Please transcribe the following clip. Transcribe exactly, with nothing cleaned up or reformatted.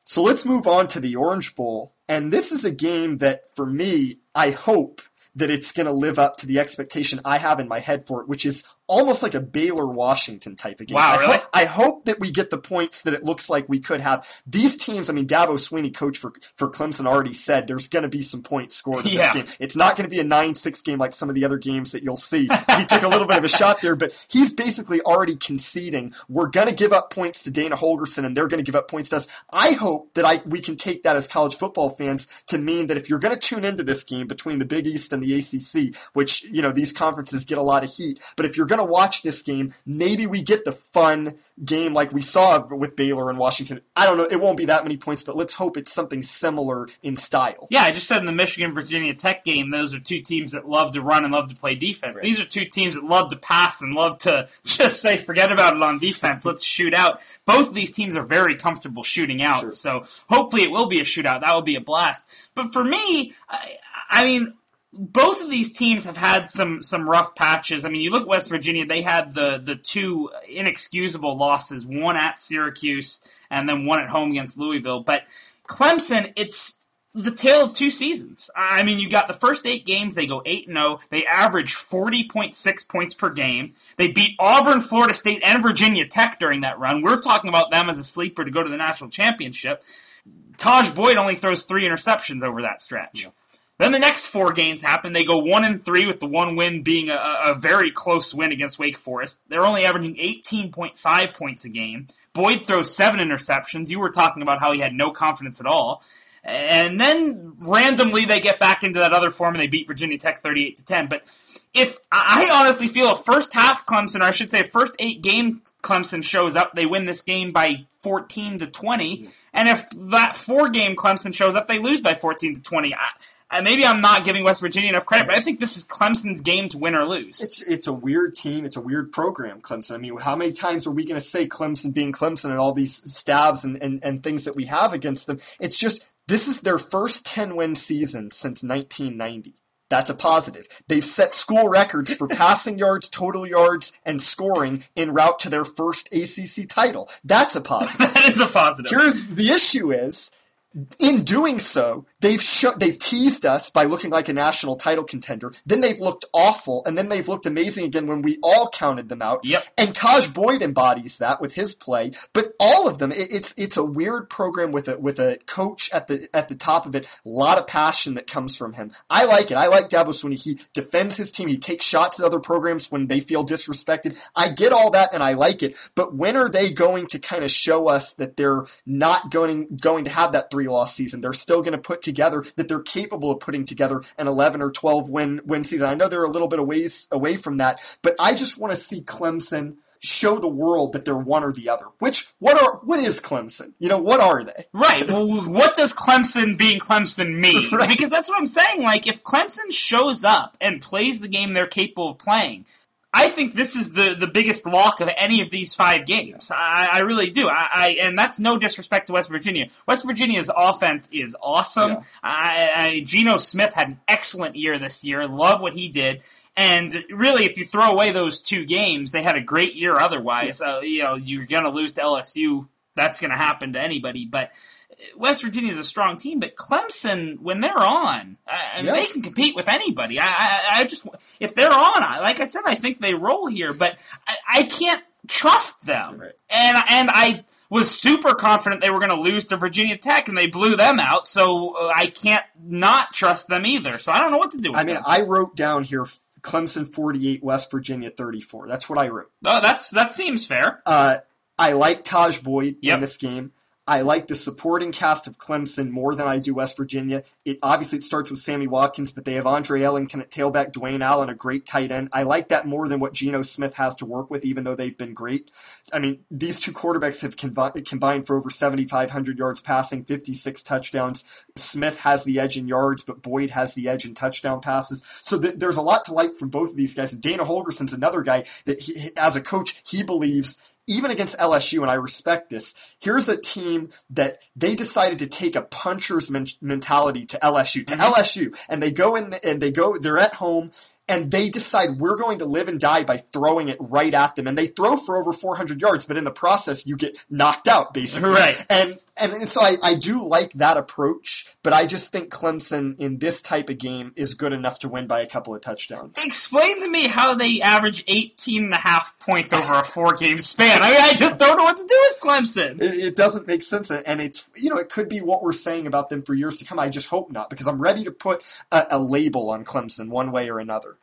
So let's move on to the Orange Bowl. And this is a game that, for me, I hope that it's going to live up to the expectation I have in my head for it, which is almost like a Baylor-Washington type of game. Wow, I, really? ho- I hope that we get the points that it looks like we could have. These teams, I mean, Dabo Swinney, coach for, for Clemson, already said there's going to be some points scored in Yeah. this game. It's not going to be a nine six game like some of the other games that you'll see. He took a little bit of a shot there, but he's basically already conceding we're going to give up points to Dana Holgorsen and they're going to give up points to us. I hope that I we can take that as college football fans to mean that if you're going to tune into this game between the Big East and the A C C, which, you know, these conferences get a lot of heat, but if you're going to watch this game, maybe we get the fun game like we saw with Baylor and Washington. I don't know. It won't be that many points, but let's hope it's something similar in style. Yeah, I just said in the Michigan-Virginia Tech game, those are two teams that love to run and love to play defense. Right. These are two teams that love to pass and love to just say, forget about it on defense, let's shoot out. Both of these teams are very comfortable shooting out, Sure. so hopefully it will be a shootout. That will be a blast. But for me, I, I mean... both of these teams have had some, some rough patches. I mean, you look at West Virginia, they had the, the two inexcusable losses, one at Syracuse and then one at home against Louisville. But Clemson, it's the tale of two seasons. I mean, you got the first eight games, they go eight and oh. They average forty point six points per game. They beat Auburn, Florida State, and Virginia Tech during that run. We're talking about them as a sleeper to go to the national championship. Taj Boyd only throws three interceptions over that stretch. Yeah. Then the next four games happen. They go one and three, with the one win being a, a very close win against Wake Forest. They're only averaging eighteen point five points a game. Boyd throws seven interceptions. You were talking about how he had no confidence at all. And then randomly they get back into that other form and they beat Virginia Tech thirty-eight to ten. But if I honestly feel a first half Clemson, or I should say a first eight game Clemson shows up, they win this game by fourteen to twenty. And if that four game Clemson shows up, they lose by fourteen to twenty. I, Uh, maybe I'm not giving West Virginia enough credit, but I think this is Clemson's game to win or lose. It's it's a weird team. It's a weird program, Clemson. I mean, how many times are we going to say Clemson being Clemson and all these stabs and, and, and things that we have against them? It's just, this is their first ten-win season since nineteen ninety. That's a positive. They've set school records for passing yards, total yards, and scoring en route to their first A C C title. That's a positive. That is a positive. Here's the issue is, in doing so, they've sh- they've teased us by looking like a national title contender. Then they've looked awful, and then they've looked amazing again when we all counted them out. Yep. And Taj Boyd embodies that with his play. But all of them, it, it's it's a weird program with a with a coach at the at the top of it. A lot of passion that comes from him. I like it. I like Dabo Swinney. He defends his team. He takes shots at other programs when they feel disrespected. I get all that, and I like it. But when are they going to kind of show us that they're not going going to have that three loss season? They're still going to put together, that they're capable of putting together an eleven or twelve win win season. I know they're a little bit a ways away from that, but I just want to see Clemson show the world that they're one or the other. Which, what are, what is Clemson? You know, what are they? Right. Well, what does Clemson being Clemson mean? Right. Because that's what I'm saying. Like, if Clemson shows up and plays the game they're capable of playing, I think this is the, the biggest lock of any of these five games. I, I really do. I, I and that's no disrespect to West Virginia. West Virginia's offense is awesome. Yeah. I, I, Geno Smith had an excellent year this year. Love what he did. And really, if you throw away those two games, they had a great year otherwise. Yeah. Uh, you know, you're going to lose to L S U. That's going to happen to anybody. But West Virginia is a strong team, but Clemson, when they're on, I mean, yeah. they can compete with anybody. I, I, I just, if they're on, like I said, I think they roll here, but I, I can't trust them. Right. And and I was super confident they were going to lose to Virginia Tech, and they blew them out, so I can't not trust them either. So I don't know what to do with I mean, them. I wrote down here Clemson forty-eight, West Virginia thirty-four. That's what I wrote. Oh, that's that seems fair. Uh, I like Taj Boyd Yep. in this game. I like the supporting cast of Clemson more than I do West Virginia. It obviously it starts with Sammy Watkins, but they have Andre Ellington at tailback, Dwayne Allen, a great tight end. I like that more than what Geno Smith has to work with, even though they've been great. I mean, these two quarterbacks have convi- combined for over seventy-five hundred yards passing, fifty-six touchdowns. Smith has the edge in yards, but Boyd has the edge in touchdown passes. So th- there's a lot to like from both of these guys. And Dana Holgorsen's another guy that, he, as a coach, he believes, even against L S U, and I respect this, here's a team that they decided to take a puncher's men- mentality to L S U, to mm-hmm. L S U, and they go in the, and they go, they're at home, and they decide we're going to live and die by throwing it right at them, and they throw for over four hundred yards, but in the process you get knocked out, basically. Right. And and, and so I, I do like that approach, but I just think Clemson in this type of game is good enough to win by a couple of touchdowns. Explain to me how they average eighteen and a half points over a four-game span. I mean, I just don't know what to do with Clemson. It, it doesn't make sense, and it's, you know, it could be what we're saying about them for years to come. I just hope not, because I'm ready to put a, a label on Clemson one way or another.